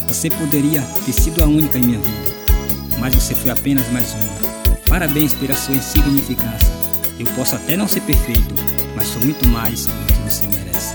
Você poderia ter sido a única em minha vida, mas você foi apenas mais uma. Parabéns pela sua insignificância. Eu posso até não ser perfeito, mas sou muito mais do que você merece.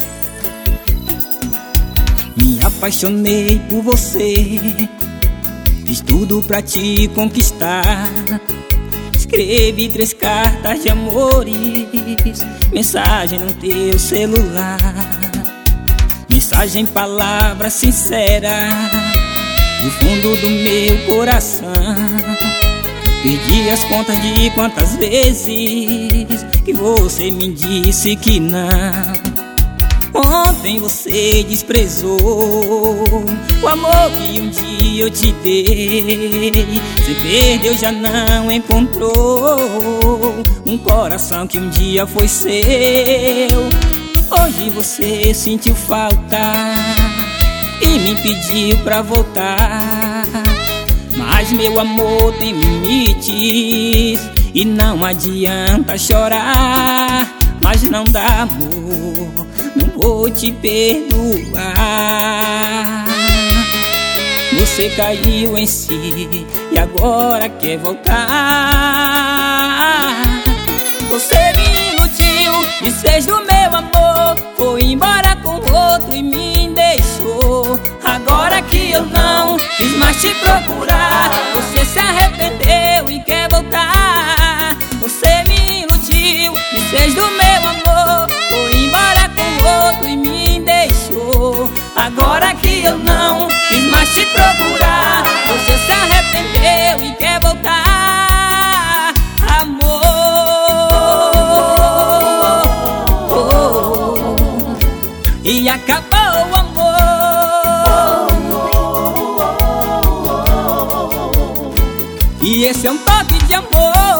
Me apaixonei por você, fiz tudo pra te conquistar. Escrevi 3 cartas de amores, mensagem no teu celular. Mensagem, palavras sinceras, do fundo do meu coração. Perdi as contas de quantas vezes que você me disse que não. Ontem você desprezou o amor que um dia eu te dei. Você perdeu, já não encontrou um coração que um dia foi seu. Hoje você sentiu falta e me pediu pra voltar, mas meu amor tem limites e não adianta chorar. Mas não dá, amor, não vou te perdoar. Você caiu em si e agora quer voltar. Você me iludiu, desfez do meu amor, foi embora com outro e me deixou. Agora que eu não quis mais te procurar, você se arrependeu e quer voltar. Você me iludiu, desfez do meu amor, foi embora com outro e me deixou. Agora que eu não quis mais te procurar, você se arrependeu e quer voltar. Amor, e acabou o amor. E esse é um toque de amor.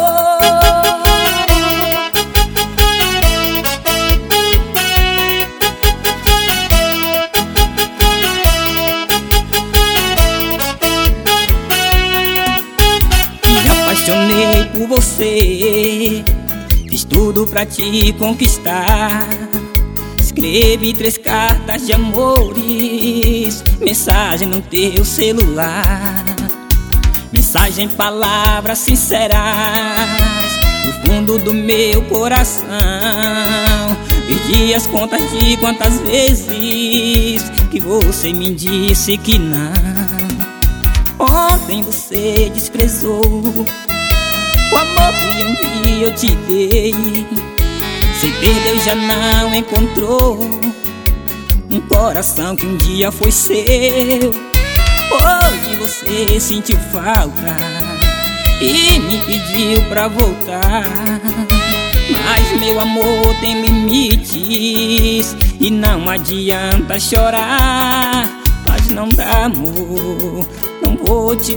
Me apaixonei por você, fiz tudo pra te conquistar. Escrevi 3 cartas de amores, mensagem no teu celular. Mensagem, palavras sinceras, do fundo do meu coração. Perdi as contas de quantas vezes que você me disse que não. Ontem você desprezou o amor que um dia eu te dei. Você perdeu e já não encontrou um coração que um dia foi seu. Hoje você sentiu falta e me pediu pra voltar, mas meu amor tem limites e não adianta chorar. Mas não dá, amor, não vou te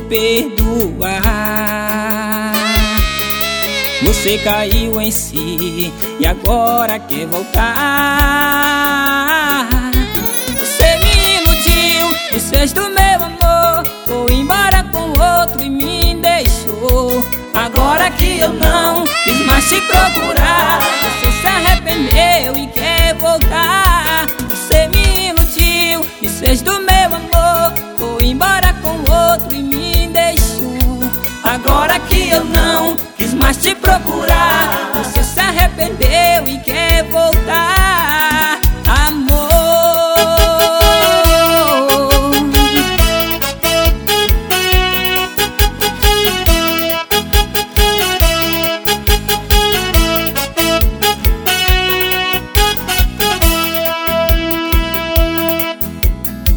perdoar. Você caiu em si e agora quer voltar. Você me iludiu, desfez do meu amor, foi embora com outro e me deixou. Agora que eu não quis mais te procurar, você se arrependeu e quer voltar. Você me iludiu, desfez do meu amor, foi embora com outro e me deixou. Agora que eu não quis mais te procurar, você se arrependeu e quer voltar.